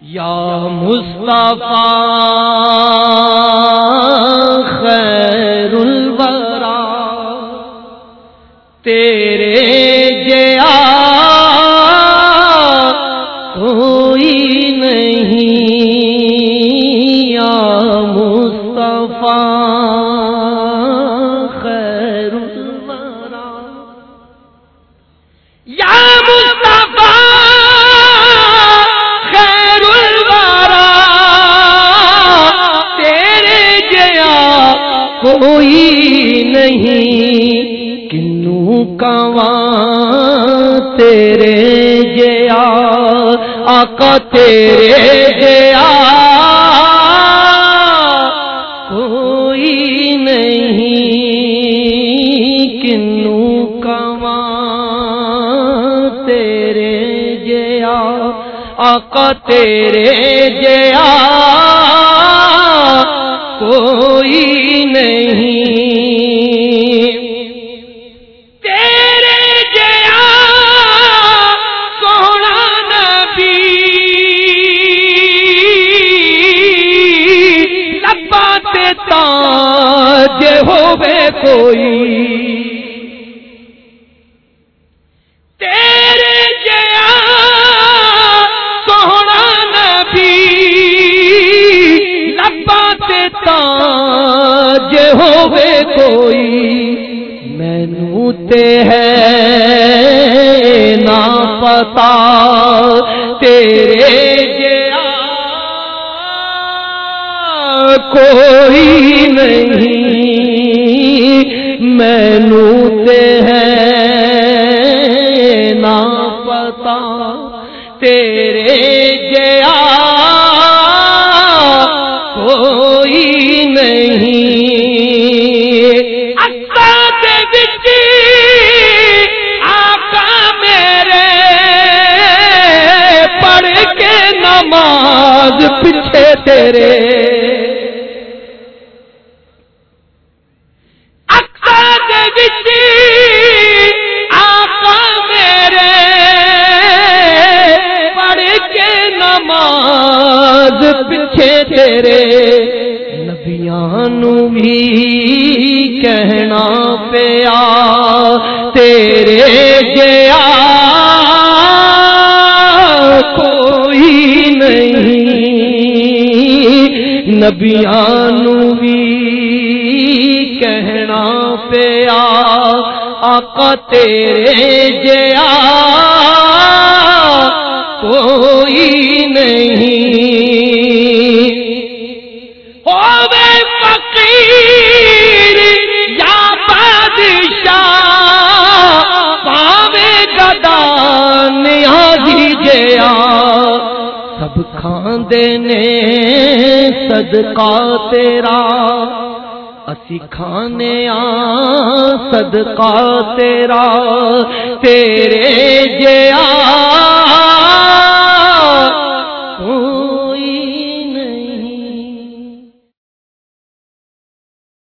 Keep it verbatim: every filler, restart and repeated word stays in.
یا مصطفیٰ خیر الورا تیرے جیا کوئی نہیں، یا مصطفیٰ خیر الورا، یا مصطفیٰ خیر الورا تیرے جیا کوئی نہیں، کنوں کواں تیرے جیا آقا تیرے جیا کوئی نہیں، کنوں کواں تیرے جیا آقا تیرے جیا کوئی نہیں، تیرے جیا سونا نبی لباں تے تاج ہووے کوئی، تیرے جیا سونا نبی لباں تے تاج ہووے کوئی، مینوں تے ہے نا پتا تیرے جیا کوئی نہیں، مینوں تے ہے نا پتا تیرے جیا کوئی نہیں، نماز پیچھے تیرے اقصا دے وچ آقا میرے پڑھ کے نماز پیچھے تیرے، نبیاں نو بھی کہنا پیا تیرے جیا کوئی نہیں، نبیاں نو بھی کہنا پیا آقا تیرے جیا کوئی نہیں، ہووے فقیر یا بادشاہ پاوے گدا نیازی جیا، سب کھاندے نے صدقہ تیرا، اسی کھانے آ صدقہ تیرا، تیرے